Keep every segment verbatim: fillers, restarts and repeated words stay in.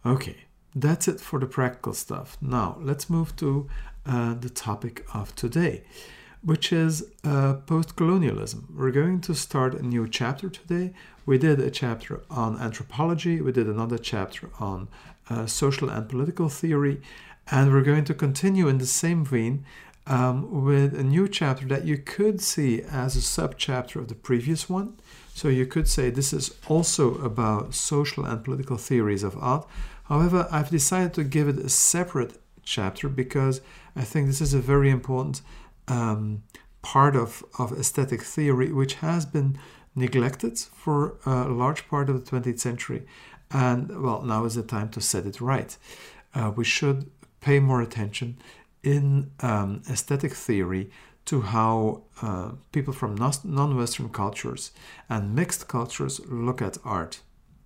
Okay, that's it for the practical stuff. Now, let's move to uh, the topic of today, which is uh, post-colonialism. We're going to start a new chapter today. We did a chapter on anthropology. We did another chapter on uh, social and political theory. And we're going to continue in the same vein um, with a new chapter that you could see as a sub-chapter of the previous one. So you could say this is also about social and political theories of art. However, I've decided to give it a separate chapter because I think this is a very important um, part of, of aesthetic theory, which has been neglected for a large part of the twentieth century. And, well, now is the time to set it right. Uh, we should pay more attention in um, aesthetic theory to how uh, people from non-Western cultures and mixed cultures look at art.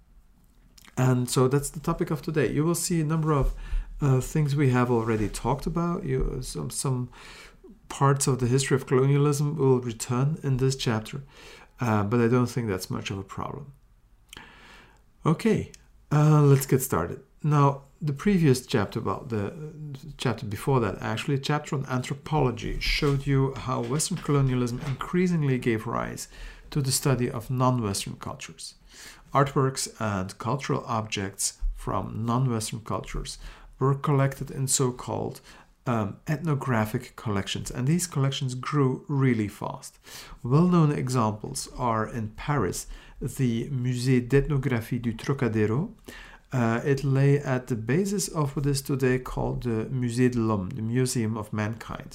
And so that's the topic of today. You will see a number of uh, things we have already talked about. You, some, some parts of the history of colonialism will return in this chapter, uh, but I don't think that's much of a problem. Okay, uh, let's get started. Now, the previous chapter, well, the chapter before that, actually, a chapter on anthropology, showed you how Western colonialism increasingly gave rise to the study of non-Western cultures. Artworks and cultural objects from non-Western cultures were collected in so-called um, ethnographic collections, and these collections grew really fast. Well-known examples are in Paris, the Musée d'Ethnographie du Trocadéro. Uh, it lay at the basis of what is today called the Musée de l'Homme, the Museum of Mankind.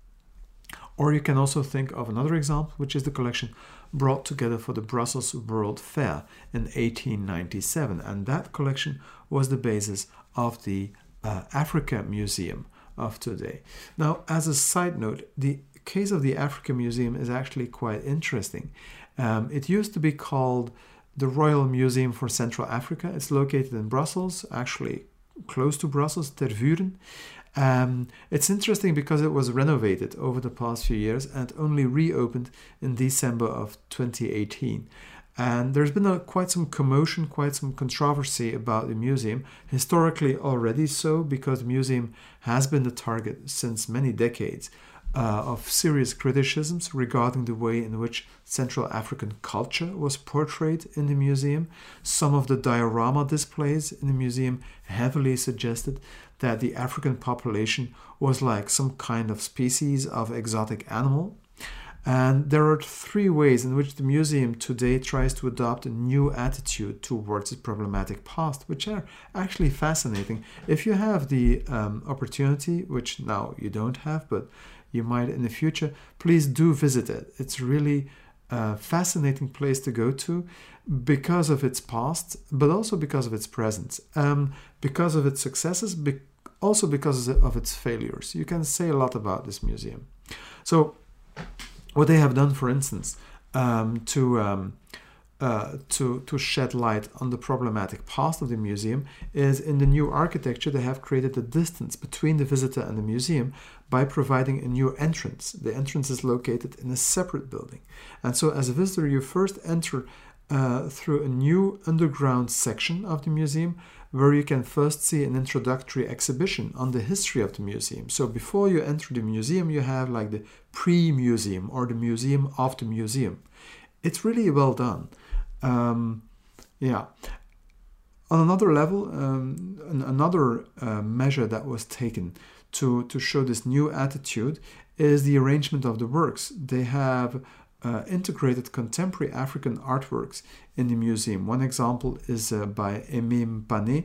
Or you can also think of another example, which is the collection brought together for the Brussels World Fair in eighteen ninety-seven. And that collection was the basis of the uh, Africa Museum of today. Now, as a side note, the case of the Africa Museum is actually quite interesting. Um, it used to be called the Royal Museum for Central Africa. It's located in Brussels, actually close to Brussels, Tervuren. Um, it's interesting because it was renovated over the past few years and only reopened in December of twenty eighteen. And there's been a, quite some commotion, quite some controversy about the museum, historically already so, because the museum has been the target since many decades Uh, of serious criticisms regarding the way in which Central African culture was portrayed in the museum. Some of the diorama displays in the museum heavily suggested that the African population was like some kind of species of exotic animal. And there are three ways in which the museum today tries to adopt a new attitude towards its problematic past, which are actually fascinating. If you have the um, opportunity, which now you don't have, but you might in the future, please do visit it. It's really a fascinating place to go to because of its past, but also because of its present, um, because of its successes, be- also because of its failures. You can say a lot about this museum. So what they have done, for instance, um, to um, uh, to to shed light on the problematic past of the museum is in the new architecture they have created a distance between the visitor and the museum by providing a new entrance. The entrance is located in a separate building. And so as a visitor, you first enter uh, through a new underground section of the museum where you can first see an introductory exhibition on the history of the museum. So before you enter the museum, you have like the pre-museum or the museum of the museum. It's really well done. Um, yeah. On another level, um, another uh, measure that was taken to, to show this new attitude is the arrangement of the works. They have uh, integrated contemporary African artworks in the museum. One example is uh, by Aimé Pané.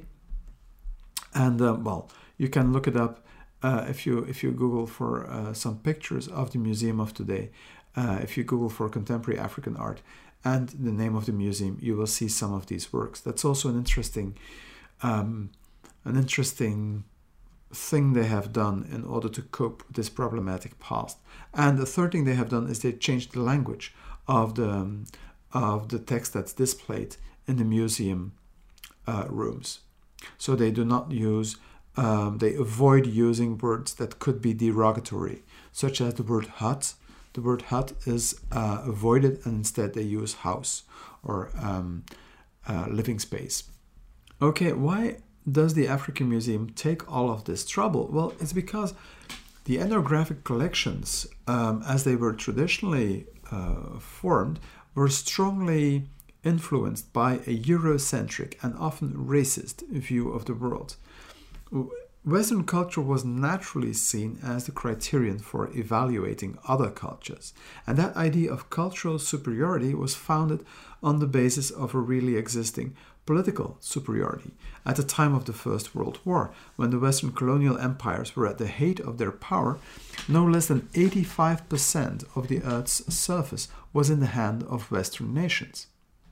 And, uh, well, you can look it up uh, if you if you Google for uh, some pictures of the museum of today. Uh, if you Google for contemporary African art and the name of the museum, you will see some of these works. That's also an interesting, um, an interesting thing they have done in order to cope with this problematic past. And the third thing they have done is they changed the language of the um, of the text that's displayed in the museum uh, rooms. So they do not use, um, they avoid using words that could be derogatory, such as the word hut. The word hut is uh, avoided, and instead they use house or um, uh, living space. Okay, why does the African Museum take all of this trouble? Well, it's because the ethnographic collections, um, as they were traditionally uh, formed, were strongly influenced by a Eurocentric and often racist view of the world. Western culture was naturally seen as the criterion for evaluating other cultures, and that idea of cultural superiority was founded on the basis of a really existing political superiority. At the time of the First World War, when the Western colonial empires were at the height of their power, no less than eighty-five percent of the Earth's surface was in the hand of Western nations.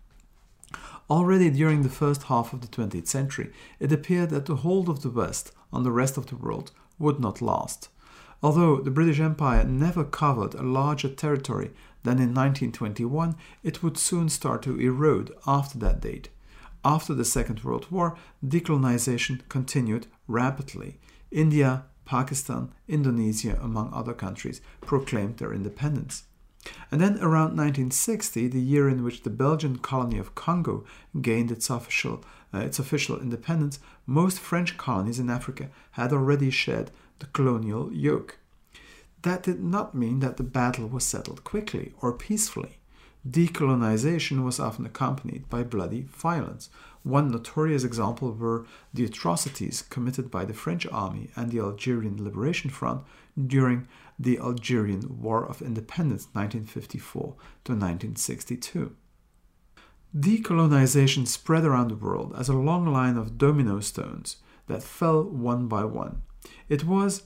Already during the first half of the twentieth century, it appeared that the hold of the West on the rest of the world would not last. Although the British Empire never covered a larger territory than in nineteen twenty-one, it would soon start to erode after that date. After the Second World War, decolonization continued rapidly. India, Pakistan, Indonesia, among other countries, proclaimed their independence. And then around nineteen sixty, the year in which the Belgian colony of Congo gained its official, uh, its official independence, most French colonies in Africa had already shed the colonial yoke. That did not mean that the battle was settled quickly or peacefully. Decolonization was often accompanied by bloody violence. One notorious example were the atrocities committed by the French army and the Algerian Liberation Front during the Algerian War of Independence nineteen fifty-four to nineteen sixty-two. Decolonization spread around the world as a long line of domino stones that fell one by one. It was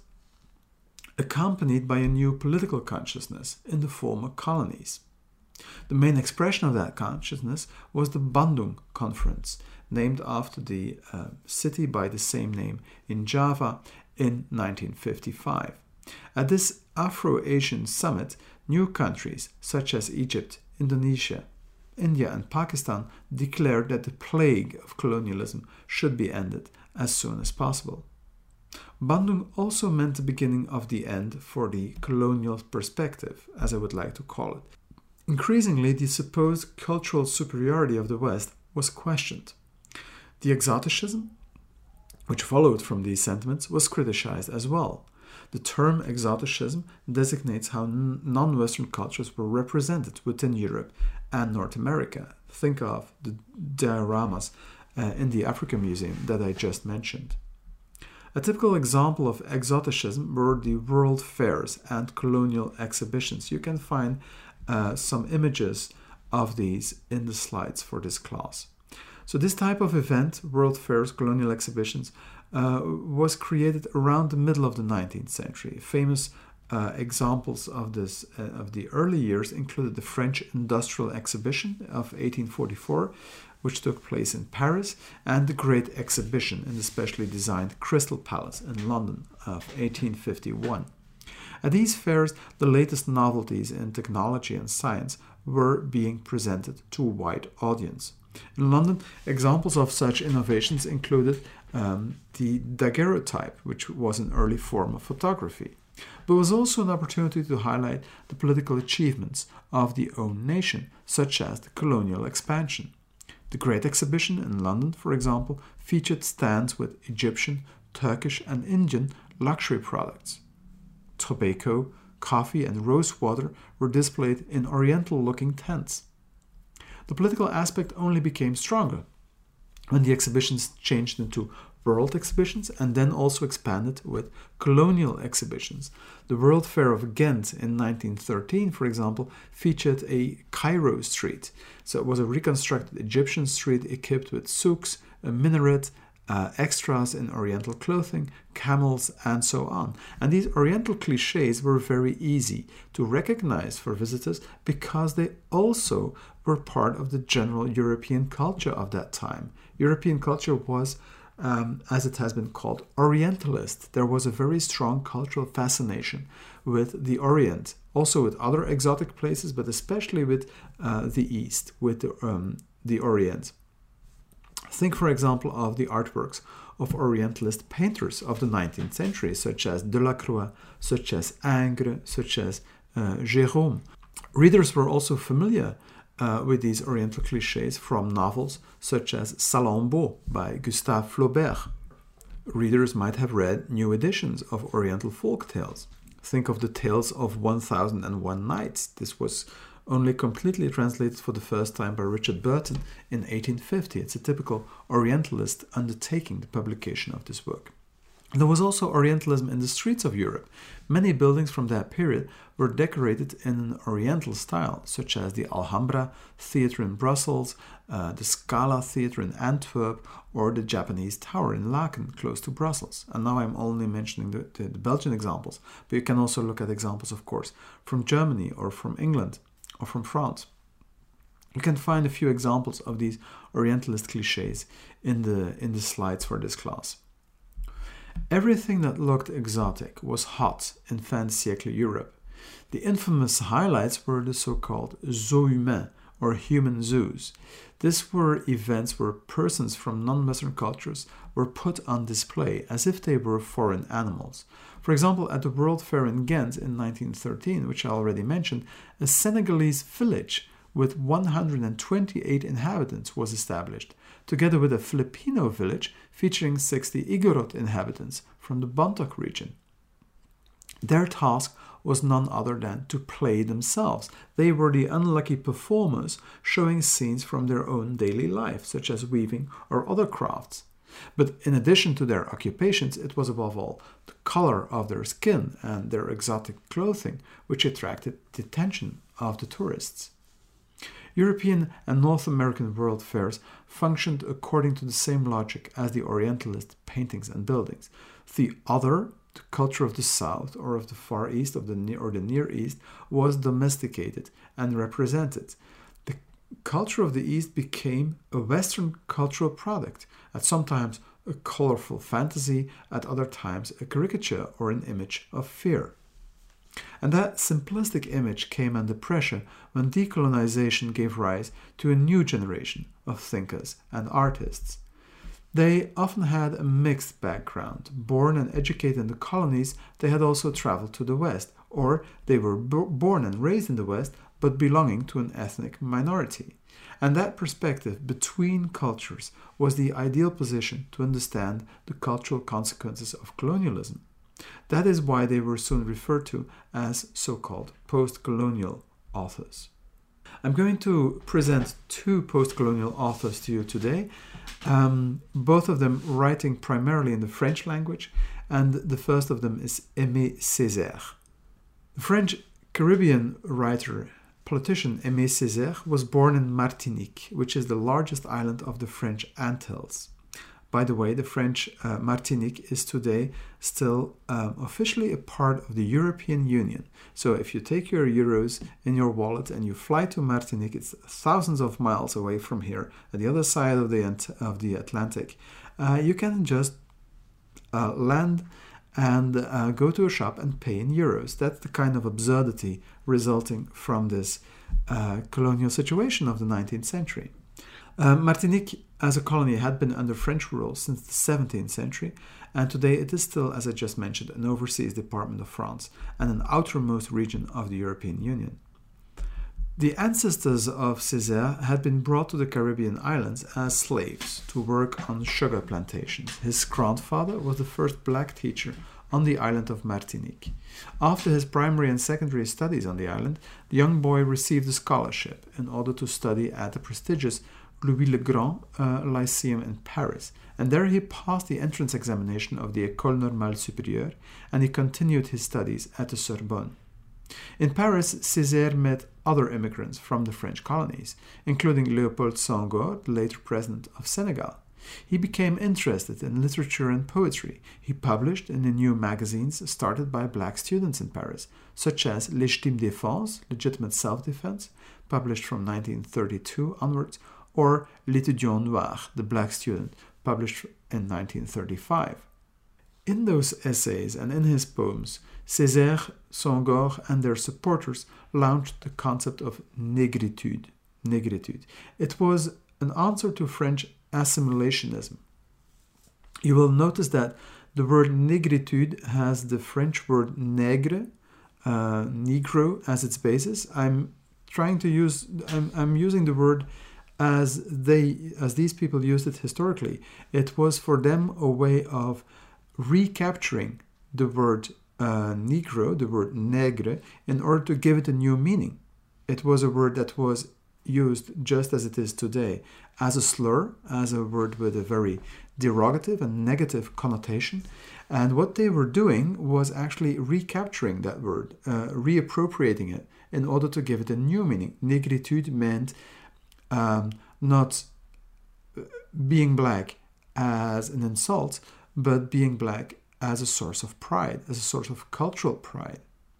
accompanied by a new political consciousness in the former colonies. The main expression of that consciousness was the Bandung Conference, named after the uh, city by the same name in Java in nineteen fifty-five. At this Afro-Asian summit, new countries such as Egypt, Indonesia, India and Pakistan declared that the plague of colonialism should be ended as soon as possible. Bandung also meant the beginning of the end for the colonial perspective, as I would like to call it. Increasingly, the supposed cultural superiority of the West was questioned. The exoticism, which followed from these sentiments, was criticized as well. The term exoticism designates how non-Western cultures were represented within Europe and North America. Think of the dioramas uh, in the African Museum that I just mentioned. A typical example of exoticism were the world fairs and colonial exhibitions. You can find uh, some images of these in the slides for this class. So this type of event, world fairs, colonial exhibitions, uh, was created around the middle of the nineteenth century. Famous uh, examples of this uh, of the early years included the French Industrial Exhibition of eighteen forty-four, which took place in Paris, and the Great Exhibition in the specially designed Crystal Palace in London of eighteen fifty-one. At these fairs, the latest novelties in technology and science were being presented to a wide audience. In London, examples of such innovations included um, the daguerreotype, which was an early form of photography, but was also an opportunity to highlight the political achievements of the own nation, such as the colonial expansion. The Great Exhibition in London, for example, featured stands with Egyptian, Turkish, and Indian luxury products. Tobacco, coffee, and rose water were displayed in oriental-looking tents. The political aspect only became stronger when the exhibitions changed into world exhibitions and then also expanded with colonial exhibitions. The World Fair of Ghent in nineteen thirteen, for example, featured a Cairo street. So it was a reconstructed Egyptian street equipped with souks, a minaret, uh, extras in oriental clothing, camels, and so on. And these oriental cliches were very easy to recognize for visitors because they also were part of the general European culture of that time. European culture was, um, as it has been called, Orientalist. There was a very strong cultural fascination with the Orient, also with other exotic places, but especially with uh, the East, with the, um, the Orient. Think, for example, of the artworks of Orientalist painters of the nineteenth century, such as Delacroix, such as Ingres, such as uh, Gérôme. Readers were also familiar uh, with these Oriental cliches from novels such as Salammbô by Gustave Flaubert. Readers might have read new editions of Oriental folk tales. Think of the Tales of one thousand and one Nights. This was only completely translated for the first time by Richard Burton in eighteen fifty. It's a typical Orientalist undertaking the publication of this book. There was also Orientalism in the streets of Europe. Many buildings from that period were decorated in an Oriental style, such as the Alhambra Theatre in Brussels, uh, the Scala Theatre in Antwerp, or the Japanese Tower in Laeken, close to Brussels. And now I'm only mentioning the, the, the Belgian examples, but you can also look at examples, of course, from Germany or from England or from France. You can find a few examples of these Orientalist cliches in the, in the slides for this class. Everything that looked exotic was hot in fin de siècle Europe. The infamous highlights were the so-called zoos humains, or human zoos. These were events where persons from non-Western cultures were put on display as if they were foreign animals. For example, at the World Fair in Ghent in nineteen thirteen, which I already mentioned, a Senegalese village with one hundred twenty-eight inhabitants was established, together with a Filipino village featuring sixty Igorot inhabitants from the Bontoc region. Their task was none other than to play themselves. They were the unlucky performers showing scenes from their own daily life, such as weaving or other crafts. But in addition to their occupations, it was above all the color of their skin and their exotic clothing which attracted the attention of the tourists. European and North American world fairs functioned according to the same logic as the Orientalist paintings and buildings. The other, the culture of the South or of the Far East of the near, or the Near East, was domesticated and represented. The culture of the East became a Western cultural product, at sometimes a colorful fantasy, at other times a caricature or an image of fear. And that simplistic image came under pressure when decolonization gave rise to a new generation of thinkers and artists. They often had a mixed background. Born and educated in the colonies, they had also traveled to the West, or they were bo- born and raised in the West, but belonging to an ethnic minority. And that perspective between cultures was the ideal position to understand the cultural consequences of colonialism. That is why they were soon referred to as so-called post-colonial authors. I'm going to present two post-colonial authors to you today, um, both of them writing primarily in the French language, and the first of them is Aimé Césaire. The French Caribbean writer, politician Aimé Césaire was born in Martinique, which is the largest island of the French Antilles. By the way, the French uh, Martinique is today still um, officially a part of the European Union. So if you take your euros in your wallet and you fly to Martinique, it's thousands of miles away from here, at the other side of the, of the Atlantic. Uh, you can just uh, land and uh, go to a shop and pay in euros. That's the kind of absurdity resulting from this uh, colonial situation of the nineteenth century. Uh, Martinique as a colony had been under French rule since the seventeenth century, and today it is still, as I just mentioned, an overseas department of France and an outermost region of the European Union. The ancestors of Césaire had been brought to the Caribbean islands as slaves to work on sugar plantations. His grandfather was the first black teacher on the island of Martinique. After his primary and secondary studies on the island, the young boy received a scholarship in order to study at the prestigious Louis le Grand uh, Lyceum in Paris, and there he passed the entrance examination of the École Normale Supérieure, and he continued his studies at the Sorbonne. In Paris, Césaire met other immigrants from the French colonies, including Léopold Senghor, the later president of Senegal. He became interested in literature and poetry. He published in the new magazines started by black students in Paris, such as Légitime Défense, Legitimate Self-Defense, published from nineteen thirty-two onwards, or L'Étudiant Noir, the black student, published in nineteen thirty-five. In those essays and in his poems, Césaire, Senghor, and their supporters launched the concept of négritude. Négritude. It was an answer to French assimilationism. You will notice that the word négritude has the French word nègre, uh, negro, as its basis. I'm trying to use, I'm, I'm using the word as they, as these people used it historically. It was for them a way of recapturing the word uh, Negro, the word nègre, in order to give it a new meaning. It was a word that was used just as it is today, as a slur, as a word with a very derogative and negative connotation. And what they were doing was actually recapturing that word, uh, reappropriating it in order to give it a new meaning. Negritude meant um, not being black as an insult, but being black as a source of pride, as a source of cultural pride.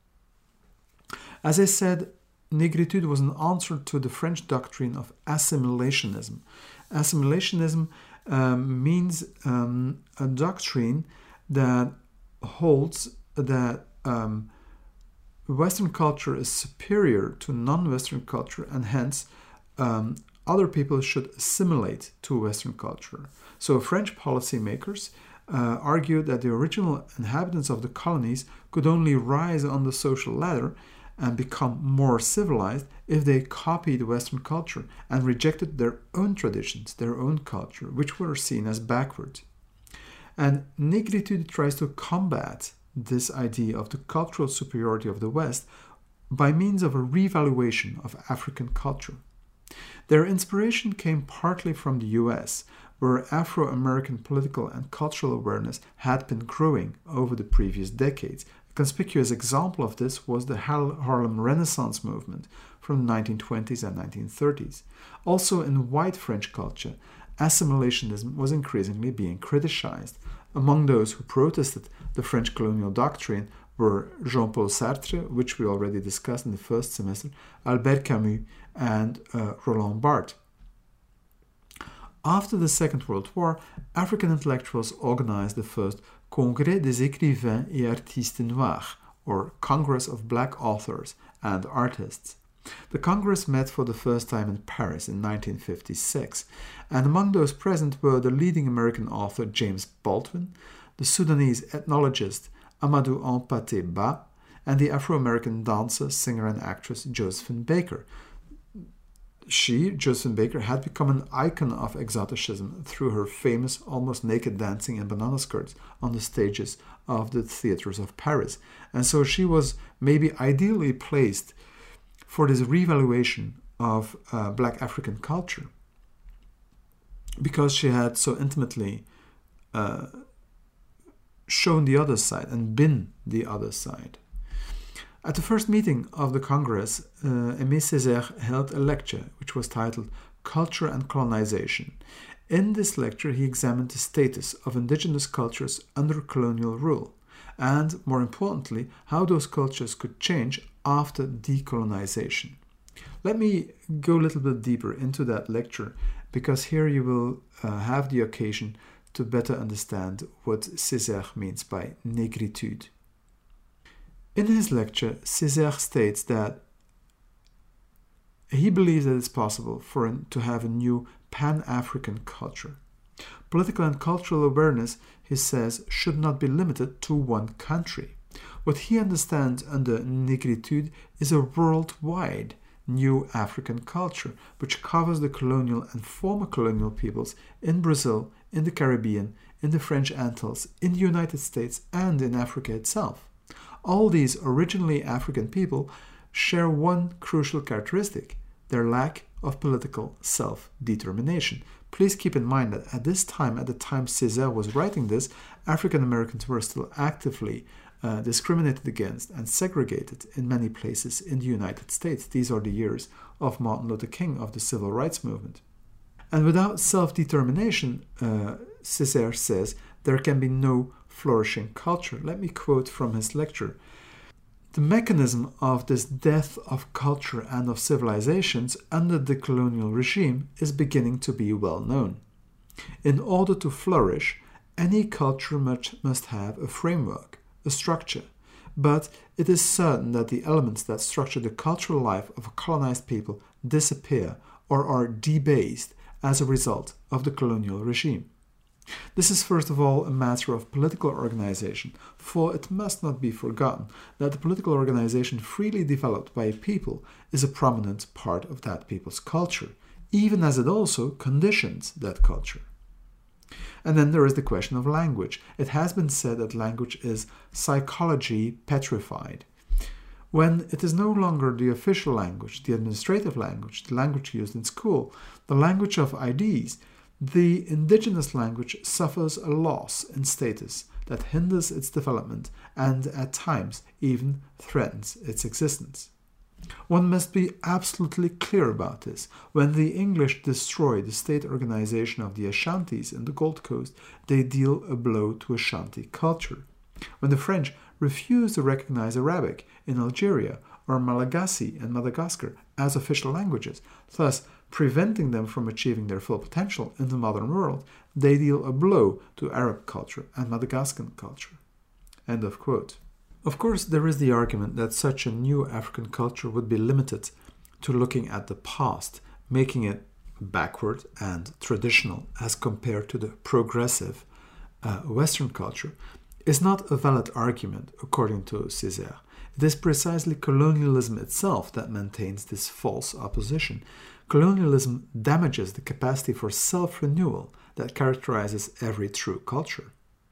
As I said, negritude was an answer to the French doctrine of assimilationism. Assimilationism um, means um, a doctrine that holds that um, Western culture is superior to non-Western culture, and hence um, other people should assimilate to Western culture. So French policymakers uh, argued that the original inhabitants of the colonies could only rise on the social ladder and become more civilized if they copied Western culture and rejected their own traditions, their own culture, which were seen as backward. And negritude tries to combat this idea of the cultural superiority of the West by means of a revaluation of African culture. Their inspiration came partly from the U S, where Afro-American political and cultural awareness had been growing over the previous decades. A conspicuous example of this was the Harlem Renaissance movement from the nineteen twenties and nineteen thirties. Also in white French culture, assimilationism was increasingly being criticized. Among those who protested the French colonial doctrine were Jean-Paul Sartre, which we already discussed in the first semester, Albert Camus, and uh, Roland Barthes. After the Second World War, African intellectuals organized the first Congrès des écrivains et artistes noirs, or Congress of Black Authors and Artists. The Congress met for the first time in Paris in nineteen fifty-six, and among those present were the leading American author James Baldwin, the Sudanese ethnologist Amadou Hampâté Bâ, and the Afro-American dancer, singer, and actress Josephine Baker. She, Josephine Baker, had become an icon of exoticism through her famous almost naked dancing in banana skirts on the stages of the theaters of Paris. And so she was maybe ideally placed for this revaluation of uh, Black African culture, because she had so intimately uh, shown the other side and been the other side. At the first meeting of the Congress, uh, Aimé Césaire held a lecture which was titled Culture and Colonization. In this lecture, he examined the status of indigenous cultures under colonial rule, and, more importantly, how those cultures could change after decolonization. Let me go a little bit deeper into that lecture, because here you will uh, have the occasion to better understand what Césaire means by negritude. In his lecture, Césaire states that he believes that it's possible for him to have a new Pan-African culture. Political and cultural awareness, he says, should not be limited to one country. What he understands under negritude is a worldwide new African culture, which covers the colonial and former colonial peoples in Brazil, in the Caribbean, in the French Antilles, in the United States, and in Africa itself. All these originally African people share one crucial characteristic: their lack of political self-determination. Please keep in mind that at this time, at the time Césaire was writing this, African Americans were still actively uh, discriminated against and segregated in many places in the United States. These are the years of Martin Luther King, of the Civil Rights Movement. And without self-determination, uh, Césaire says, there can be no flourishing culture. Let me quote from his lecture. The mechanism of this death of culture and of civilizations under the colonial regime is beginning to be well known. In order to flourish, any culture must, must have a framework, a structure, but it is certain that the elements that structure the cultural life of a colonized people disappear or are debased as a result of the colonial regime. This is first of all a matter of political organization, for it must not be forgotten that the political organization freely developed by a people is a prominent part of that people's culture, even as it also conditions that culture. And then there is the question of language. It has been said that language is psychology petrified. When it is no longer the official language, the administrative language, the language used in school, the language of ideas, the indigenous language suffers a loss in status that hinders its development and at times even threatens its existence. One must be absolutely clear about this. When the English destroy the state organization of the Ashantis in the Gold Coast, they deal a blow to Ashanti culture. When the French refuse to recognize Arabic in Algeria or Malagasy and Madagascar as official languages, thus preventing them from achieving their full potential in the modern world, they deal a blow to Arab culture and Madagascan culture. End of quote. Of course, there is the argument that such a new African culture would be limited to looking at the past, making it backward and traditional as compared to the progressive uh, Western culture, is not a valid argument, according to Césaire. It is precisely colonialism itself that maintains this false opposition. Colonialism damages the capacity for self-renewal that characterizes every true culture.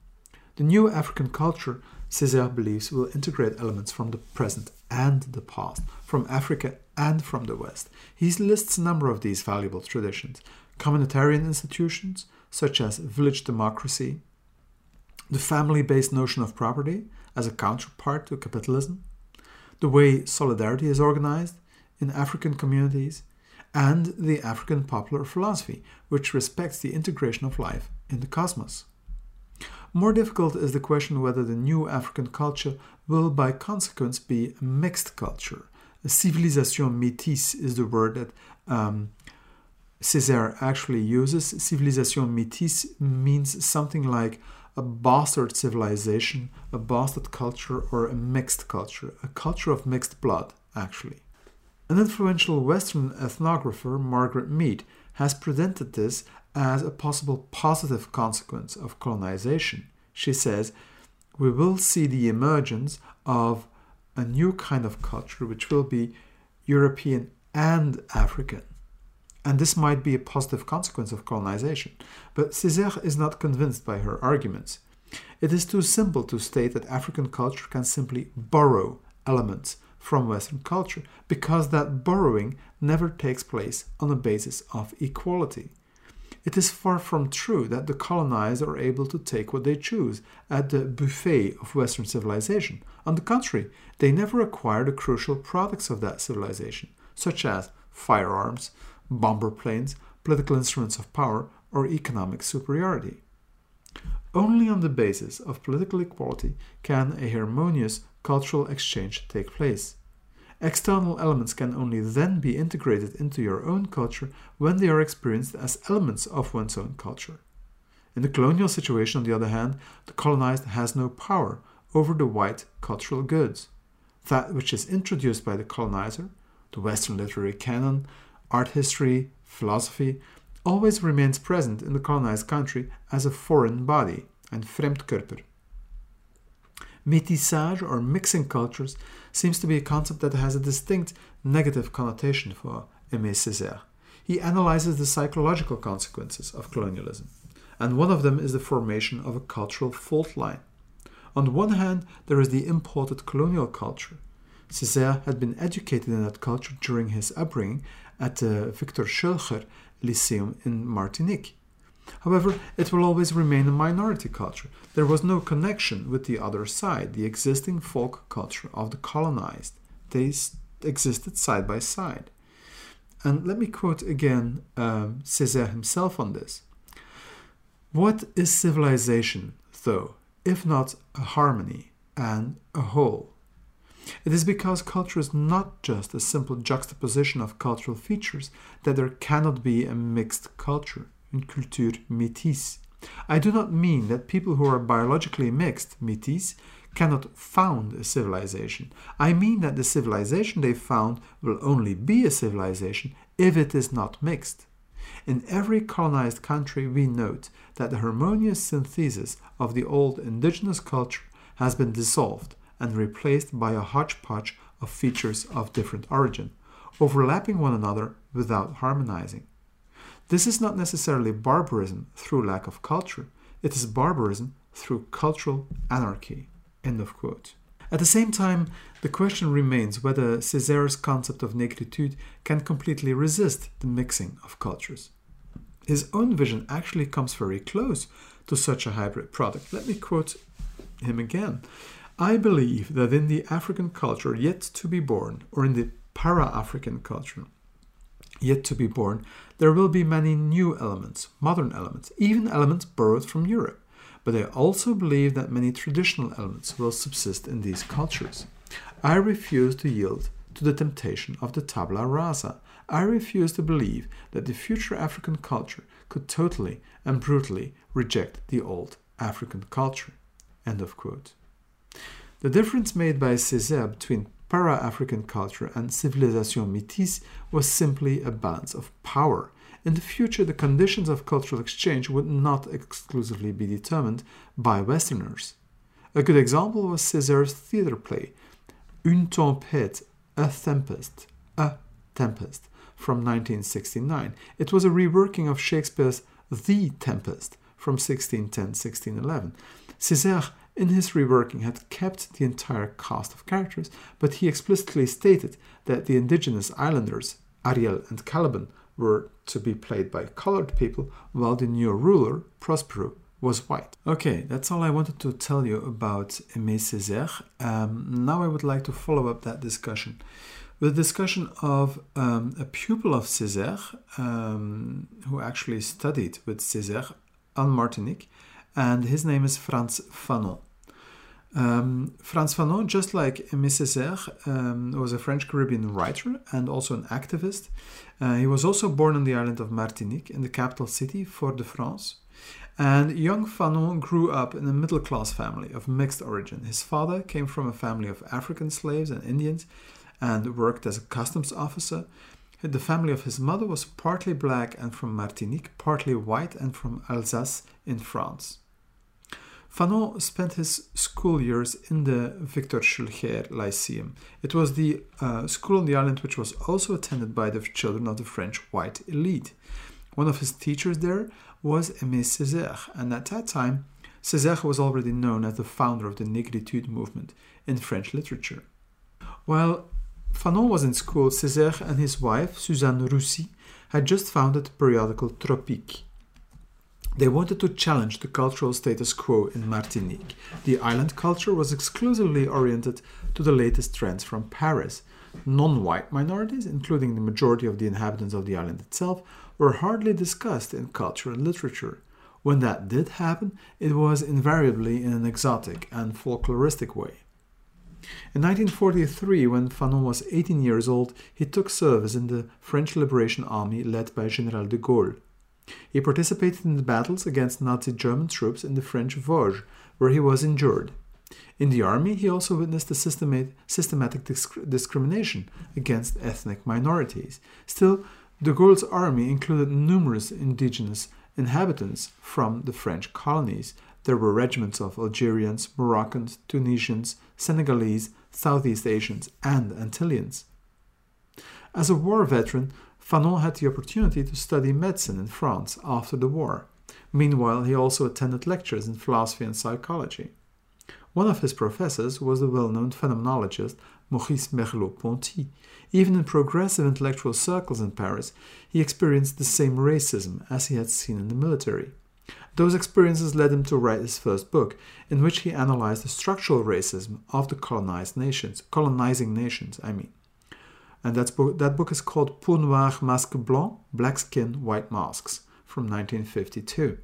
The new African culture, Césaire believes, will integrate elements from the present and the past, from Africa and from the West. He lists a number of these valuable traditions: communitarian institutions, such as village democracy, the family-based notion of property as a counterpart to capitalism, the way solidarity is organized in African communities, and the African popular philosophy, which respects the integration of life in the cosmos. More difficult is the question whether the new African culture will by consequence be a mixed culture. A civilisation métisse is the word that um, Césaire actually uses. Civilisation métisse means something like a bastard civilization, a bastard culture, or a mixed culture, a culture of mixed blood, actually. An influential Western ethnographer, Margaret Mead, has presented this as a possible positive consequence of colonization. She says, we will see the emergence of a new kind of culture which will be European and African. And this might be a positive consequence of colonization. But Césaire is not convinced by her arguments. It is too simple to state that African culture can simply borrow elements from Western culture, because that borrowing never takes place on a basis of equality. It is far from true that the colonized are able to take what they choose at the buffet of Western civilization. On the contrary, they never acquire the crucial products of that civilization, such as firearms, bomber planes, political instruments of power, or economic superiority. Only on the basis of political equality can a harmonious cultural exchange take place. External elements can only then be integrated into your own culture when they are experienced as elements of one's own culture. In the colonial situation, on the other hand, the colonized has no power over the white cultural goods. That which is introduced by the colonizer, the Western literary canon, art history, philosophy, always remains present in the colonized country as a foreign body, ein Fremdkörper. Métissage, or mixing cultures, seems to be a concept that has a distinct negative connotation for Aimé Césaire. He analyzes the psychological consequences of colonialism, and one of them is the formation of a cultural fault line. On the one hand, there is the imported colonial culture. Césaire had been educated in that culture during his upbringing at the Victor Schœlcher Lyceum in Martinique. However, it will always remain a minority culture. There was no connection with the other side, the existing folk culture of the colonized. They existed side by side. And let me quote again um, Césaire himself on this. What is civilization, though, if not a harmony and a whole? It is because culture is not just a simple juxtaposition of cultural features that there cannot be a mixed culture, une culture métisse. I do not mean that people who are biologically mixed, métis, cannot found a civilization. I mean that the civilization they found will only be a civilization if it is not mixed. In every colonized country, we note that the harmonious synthesis of the old indigenous culture has been dissolved and replaced by a hodgepodge of features of different origin, overlapping one another without harmonizing. This is not necessarily barbarism through lack of culture, it is barbarism through cultural anarchy." End of quote. At the same time, the question remains whether Césaire's concept of négritude can completely resist the mixing of cultures. His own vision actually comes very close to such a hybrid product. Let me quote him again. "I believe that in the African culture yet to be born, or in the para-African culture yet to be born, there will be many new elements, modern elements, even elements borrowed from Europe. But I also believe that many traditional elements will subsist in these cultures. I refuse to yield to the temptation of the tabula rasa. I refuse to believe that the future African culture could totally and brutally reject the old African culture." End of quote. The difference made by Césaire between para-African culture and civilisation métisse was simply a balance of power. In the future, the conditions of cultural exchange would not exclusively be determined by Westerners. A good example was Césaire's theatre play, Une tempête, A Tempest, A Tempest, from nineteen sixty-nine. It was a reworking of Shakespeare's The Tempest from sixteen ten to sixteen eleven. Césaire, in his reworking, had kept the entire cast of characters, but he explicitly stated that the indigenous islanders, Ariel and Caliban, were to be played by colored people, while the new ruler, Prospero, was white. Okay, that's all I wanted to tell you about Aimé Césaire. Um, now I would like to follow up that discussion with a discussion of um, a pupil of Césaire, um, who actually studied with Césaire on Martinique, and his name is Frantz Fanon. Um, Frantz Fanon, just like Aimé Césaire, um, was a French Caribbean writer and also an activist. Uh, he was also born on the island of Martinique in the capital city, Fort-de-France. And young Fanon grew up in a middle-class family of mixed origin. His father came from a family of African slaves and Indians and worked as a customs officer. The family of his mother was partly black and from Martinique, partly white and from Alsace in France. Fanon spent his school years in the Victor Schulcher Lyceum. It was the uh, school on the island which was also attended by the children of the French white elite. One of his teachers there was Aimé Césaire, and at that time, Césaire was already known as the founder of the Négritude movement in French literature. While Fanon was in school, Césaire and his wife, Suzanne Roussy, had just founded the periodical Tropique. They wanted to challenge the cultural status quo in Martinique. The island culture was exclusively oriented to the latest trends from Paris. Non-white minorities, including the majority of the inhabitants of the island itself, were hardly discussed in culture and literature. When that did happen, it was invariably in an exotic and folkloristic way. In nineteen forty-three, when Fanon was eighteen years old, he took service in the French Liberation Army led by General de Gaulle. He participated in the battles against Nazi German troops in the French Vosges, where he was injured. In the army, he also witnessed the systematic, systematic disc- discrimination against ethnic minorities. Still, de Gaulle's army included numerous indigenous inhabitants from the French colonies. There were regiments of Algerians, Moroccans, Tunisians, Senegalese, Southeast Asians, and Antilleans. As a war veteran, Fanon had the opportunity to study medicine in France after the war. Meanwhile, he also attended lectures in philosophy and psychology. One of his professors was the well-known phenomenologist Maurice Merleau-Ponty. Even in progressive intellectual circles in Paris, he experienced the same racism as he had seen in the military. Those experiences led him to write his first book, in which he analyzed the structural racism of the colonized nations, colonizing nations, I mean. And that's book, that book is called Peau Noire, Masque Blanc, Black Skin, White Masks, from nineteen fifty-two.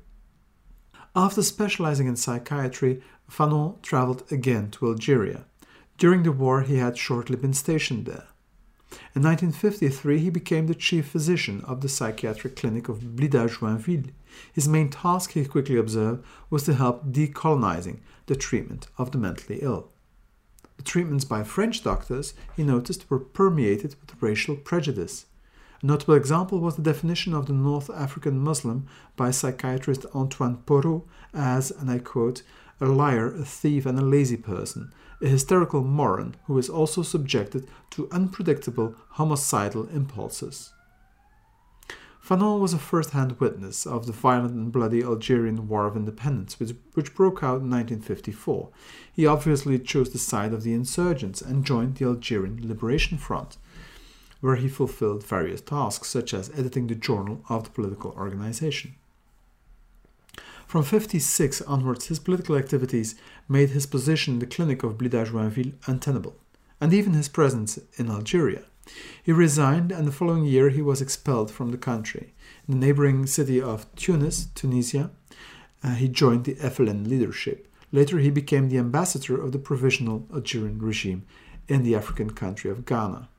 After specializing in psychiatry, Fanon traveled again to Algeria. During the war, he had shortly been stationed there. In nineteen fifty-three, he became the chief physician of the psychiatric clinic of Blida-Joinville. His main task, he quickly observed, was to help decolonizing the treatment of the mentally ill. The treatments by French doctors, he noticed, were permeated with racial prejudice. A notable example was the definition of the North African Muslim by psychiatrist Antoine Porot as, and I quote, a liar, a thief, and a lazy person, a hysterical moron who is also subjected to unpredictable homicidal impulses. Fanon was a first-hand witness of the violent and bloody Algerian War of Independence, which, which broke out in nineteen fifty-four. He obviously chose the side of the insurgents and joined the Algerian Liberation Front, where he fulfilled various tasks, such as editing the journal of the political organization. From fifty-six onwards, his political activities made his position in the clinic of Blida-Joinville untenable, and even his presence in Algeria. He resigned, and the following year he was expelled from the country. In the neighboring city of Tunis, Tunisia, uh, he joined the F L N leadership. Later he became the ambassador of the provisional Algerian regime in the African country of Ghana.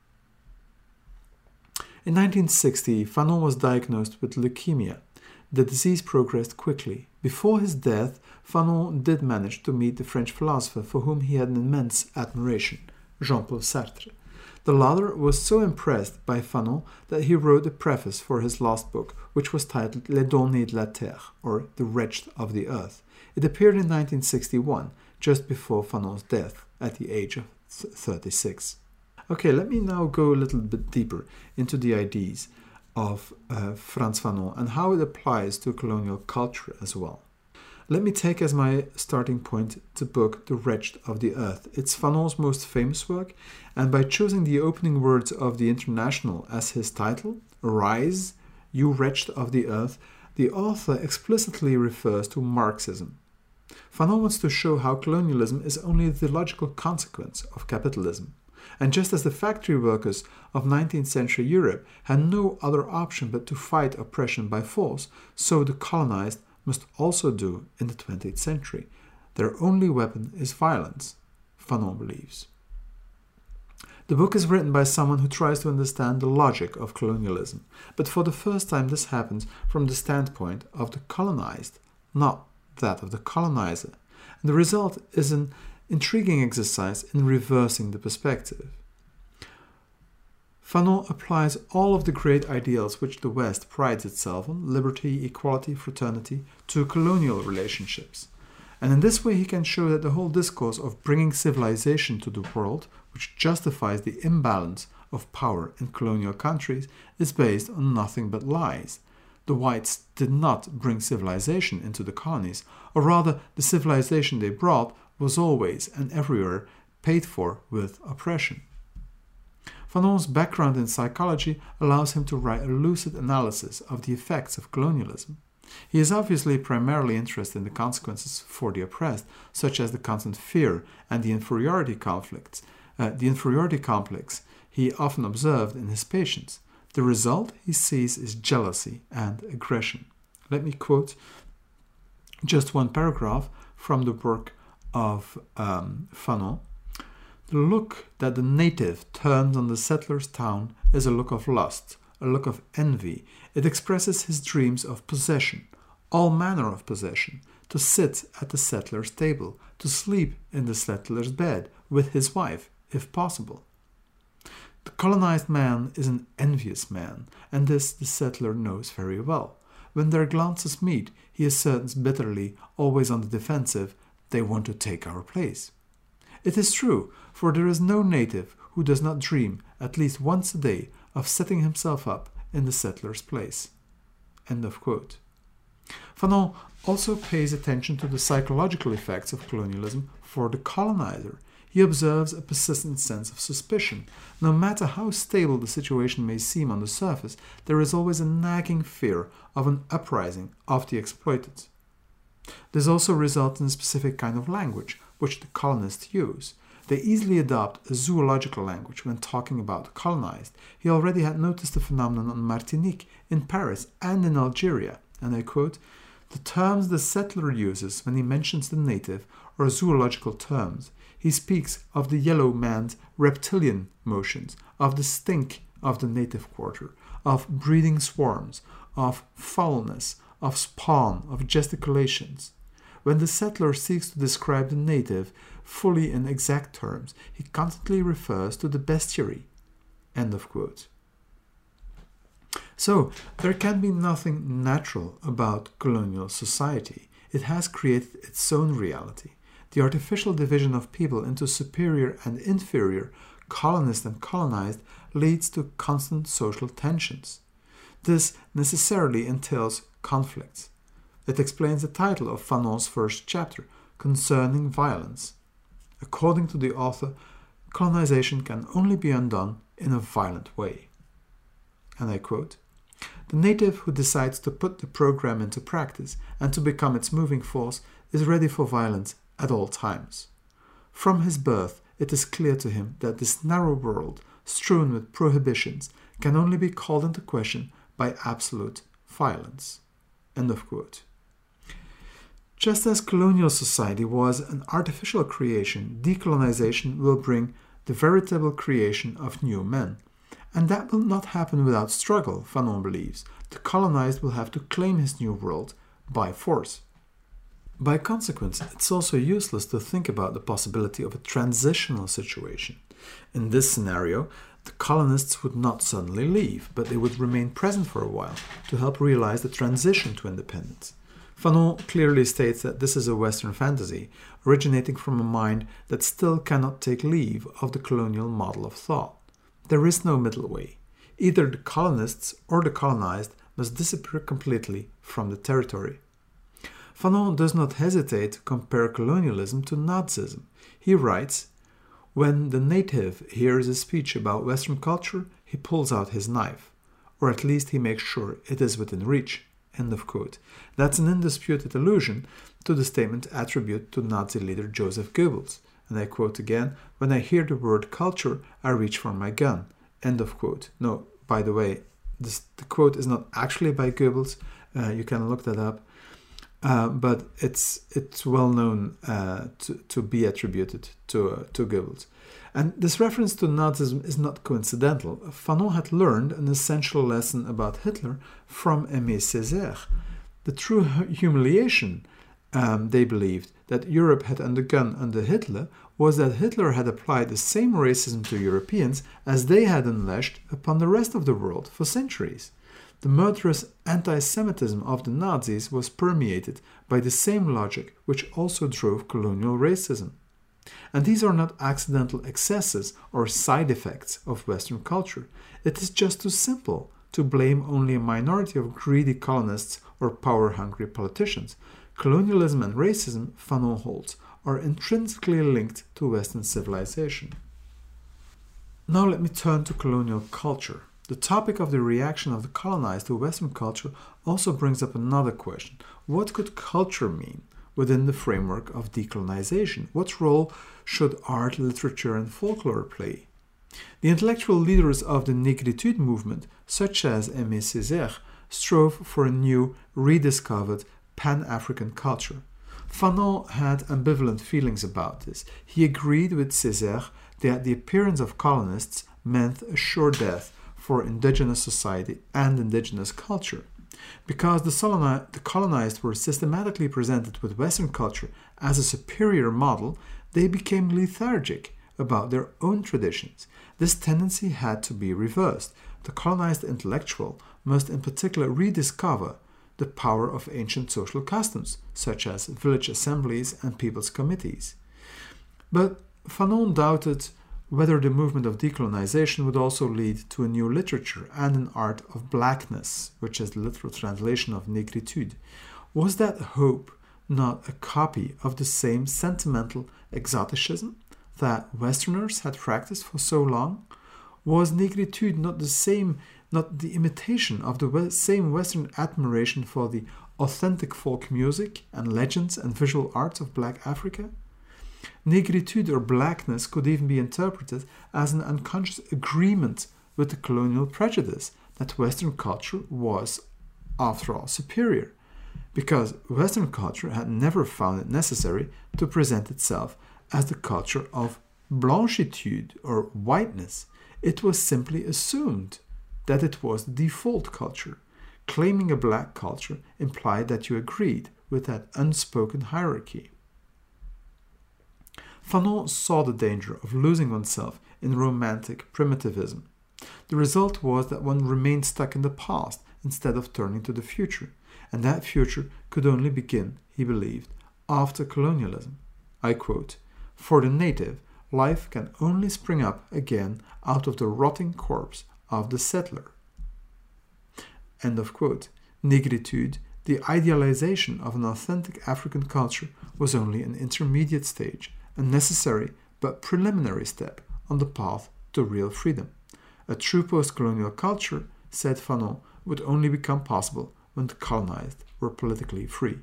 In nineteen sixty, Fanon was diagnosed with leukemia. The disease progressed quickly. Before his death, Fanon did manage to meet the French philosopher for whom he had an immense admiration, Jean-Paul Sartre. The latter was so impressed by Fanon that he wrote a preface for his last book, which was titled Les Damnés de la Terre, or The Wretched of the Earth. It appeared in nineteen sixty-one, just before Fanon's death, at the age of thirty-six. Okay, let me now go a little bit deeper into the ideas of uh, Frantz Fanon and how it applies to colonial culture as well. Let me take as my starting point the book The Wretched of the Earth. It's Fanon's most famous work, and by choosing the opening words of the International as his title, Arise, you wretched of the earth, the author explicitly refers to Marxism. Fanon wants to show how colonialism is only the logical consequence of capitalism. And just as the factory workers of nineteenth century Europe had no other option but to fight oppression by force, so the colonized must also do in the twentieth century. Their only weapon is violence, Fanon believes. The book is written by someone who tries to understand the logic of colonialism, but for the first time this happens from the standpoint of the colonized, not that of the colonizer. And the result is an intriguing exercise in reversing the perspective. Fanon applies all of the great ideals which the West prides itself on, liberty, equality, fraternity, to colonial relationships. And in this way he can show that the whole discourse of bringing civilization to the world, which justifies the imbalance of power in colonial countries, is based on nothing but lies. The whites did not bring civilization into the colonies, or rather the civilization they brought was always and everywhere paid for with oppression. Fanon's background in psychology allows him to write a lucid analysis of the effects of colonialism. He is obviously primarily interested in the consequences for the oppressed, such as the constant fear and the inferiority conflicts, uh, the inferiority complex he often observed in his patients. The result he sees is jealousy and aggression. Let me quote just one paragraph from the work of um, Fanon. The look that the native turns on the settler's town is a look of lust, a look of envy. It expresses his dreams of possession, all manner of possession, to sit at the settler's table, to sleep in the settler's bed with his wife, if possible. The colonized man is an envious man, and this the settler knows very well. When their glances meet, he asserts bitterly, always on the defensive, they want to take our place. It is true, for there is no native who does not dream at least once a day of setting himself up in the settler's place. End of quote. Fanon also pays attention to the psychological effects of colonialism for the colonizer. He observes a persistent sense of suspicion. No matter how stable the situation may seem on the surface, there is always a nagging fear of an uprising of the exploited. This also results in a specific kind of language, which the colonists use. They easily adopt a zoological language when talking about the colonized. He already had noticed the phenomenon on Martinique, in Paris, and in Algeria. And I quote, "The terms the settler uses when he mentions the native are zoological terms. He speaks of the yellow man's reptilian motions, of the stink of the native quarter, of breeding swarms, of foulness, of spawn, of gesticulations. When the settler seeks to describe the native fully in exact terms, he constantly refers to the bestiary." End of quote. So, there can be nothing natural about colonial society. It has created its own reality. The artificial division of people into superior and inferior, colonist and colonized, leads to constant social tensions. This necessarily entails conflicts. It explains the title of Fanon's first chapter, Concerning Violence. According to the author, colonization can only be undone in a violent way. And I quote, "The native who decides to put the program into practice and to become its moving force is ready for violence at all times. From his birth, it is clear to him that this narrow world, strewn with prohibitions, can only be called into question by absolute violence." End of quote. Just as colonial society was an artificial creation, decolonization will bring the veritable creation of new men. And that will not happen without struggle, Fanon believes. The colonized will have to claim his new world by force. By consequence, it's also useless to think about the possibility of a transitional situation. In this scenario, the colonists would not suddenly leave, but they would remain present for a while to help realize the transition to independence. Fanon clearly states that this is a Western fantasy, originating from a mind that still cannot take leave of the colonial model of thought. There is no middle way. Either the colonists or the colonized must disappear completely from the territory. Fanon does not hesitate to compare colonialism to Nazism. He writes, "When the native hears a speech about Western culture, he pulls out his knife, or at least he makes sure it is within reach." End of quote. That's an undisputed allusion to the statement attributed to Nazi leader Joseph Goebbels. And I quote again, "When I hear the word culture, I reach for my gun." End of quote. No, by the way, this, the quote is not actually by Goebbels. Uh, you can look that up. Uh, but it's it's well known uh, to, to be attributed to, uh, to Goebbels. And this reference to Nazism is not coincidental. Fanon had learned an essential lesson about Hitler from Aimé Césaire. The true humiliation, um, they believed, that Europe had undergone under Hitler was that Hitler had applied the same racism to Europeans as they had unleashed upon the rest of the world for centuries. The murderous anti-Semitism of the Nazis was permeated by the same logic which also drove colonial racism. And these are not accidental excesses or side effects of Western culture. It is just too simple to blame only a minority of greedy colonists or power-hungry politicians. Colonialism and racism, Fanon holds, are intrinsically linked to Western civilization. Now let me turn to colonial culture. The topic of the reaction of the colonized to Western culture also brings up another question. What could culture mean within the framework of decolonization? What role should art, literature, and folklore play? The intellectual leaders of the Négritude movement, such as Aimé Césaire, strove for a new, rediscovered Pan-African culture. Fanon had ambivalent feelings about this. He agreed with Césaire that the appearance of colonists meant a sure death for indigenous society and indigenous culture. Because the, the colonized were systematically presented with Western culture as a superior model, they became lethargic about their own traditions. This tendency had to be reversed. The colonized intellectual must in particular rediscover the power of ancient social customs, such as village assemblies and people's committees. But Fanon doubted whether the movement of decolonization would also lead to a new literature and an art of blackness, which is the literal translation of Négritude. Was that hope not a copy of the same sentimental exoticism that Westerners had practiced for so long? Was Négritude not the same, not the imitation of the same Western admiration for the authentic folk music and legends and visual arts of Black Africa? Négritude or blackness could even be interpreted as an unconscious agreement with the colonial prejudice that Western culture was, after all, superior, because Western culture had never found it necessary to present itself as the culture of blanchitude or whiteness. It was simply assumed that it was the default culture. Claiming a black culture implied that you agreed with that unspoken hierarchy. Fanon saw the danger of losing oneself in romantic primitivism. The result was that one remained stuck in the past instead of turning to the future, and that future could only begin, he believed, after colonialism. I quote, "For the native, life can only spring up again out of the rotting corpse of the settler." End of quote. Negritude, the idealization of an authentic African culture, was only an intermediate stage, a necessary but preliminary step on the path to real freedom. A true post-colonial culture, said Fanon, would only become possible when the colonized were politically free.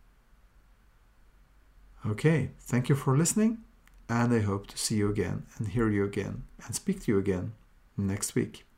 Okay, thank you for listening, and I hope to see you again and hear you again and speak to you again next week.